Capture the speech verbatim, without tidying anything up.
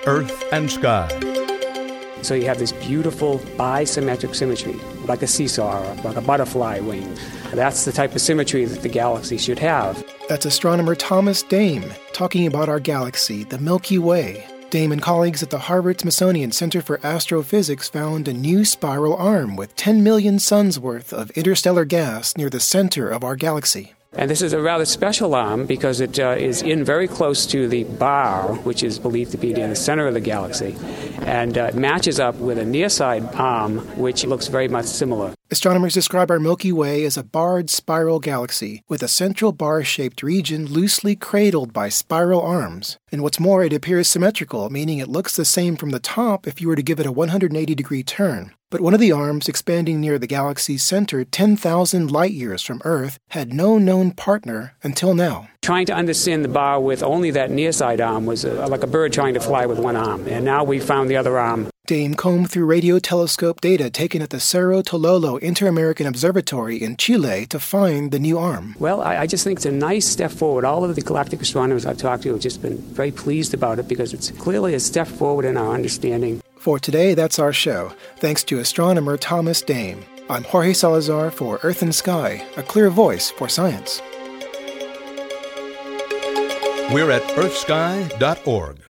Earth and Sky. So you have this beautiful bisymmetric symmetry, like a seesaw or like a butterfly wing. That's the type of symmetry that the galaxy should have. That's astronomer Thomas Dame talking about our galaxy, the Milky Way. Dame and colleagues at the Harvard Smithsonian Center for Astrophysics found a new spiral arm with ten million suns worth of interstellar gas near the center of our galaxy. And this is a rather special arm because it uh, is in very close to the bar, which is believed to be near the center of the galaxy, and uh, matches up with a near-side arm, which looks very much similar. Astronomers describe our Milky Way as a barred spiral galaxy with a central bar-shaped region loosely cradled by spiral arms. And what's more, it appears symmetrical, meaning it looks the same from the top if you were to give it a one hundred eighty degree turn. But one of the arms, expanding near the galaxy's center ten thousand light-years from Earth, had no known partner until now. Trying to understand the bar with only that near-side arm was uh, like a bird trying to fly with one arm. And now we found the other arm. Dame combed through radio telescope data taken at the Cerro Tololo Inter-American Observatory in Chile to find the new arm. Well, I, I just think it's a nice step forward. All of the galactic astronomers I've talked to have just been very pleased about it because it's clearly a step forward in our understanding. For today, that's our show. Thanks to astronomer Thomas Dame. I'm Jorge Salazar for Earth and Sky, a clear voice for science. We're at earth sky dot org.